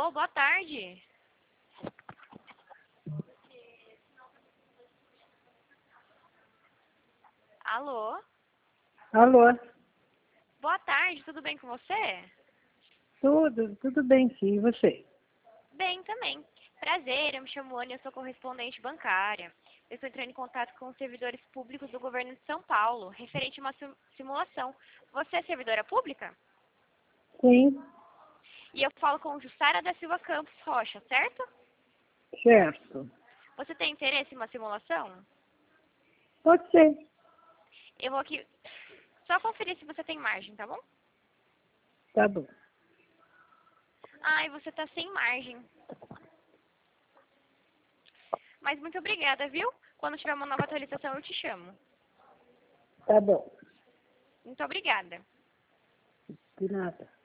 Alô, boa tarde. Alô? Alô, Boa tarde, tudo bem com você? tudo bem sim, e você? Bem também. Prazer, eu me chamo Ana e eu sou correspondente bancária. Eu estou entrando em contato com os servidores públicos do governo de São Paulo, referente a uma simulação. Você é servidora pública? Sim, E eu falo com Jussara da Silva Campos Rocha, certo? certo. Você tem interesse em uma simulação? Pode ser, Eu vou aqui só conferir se você tem margem, tá bom? tá bom. Ai, você tá sem margem. Mas muito obrigada, viu? Quando tiver uma nova atualização eu te chamo. Tá bom, Muito obrigada. de nada.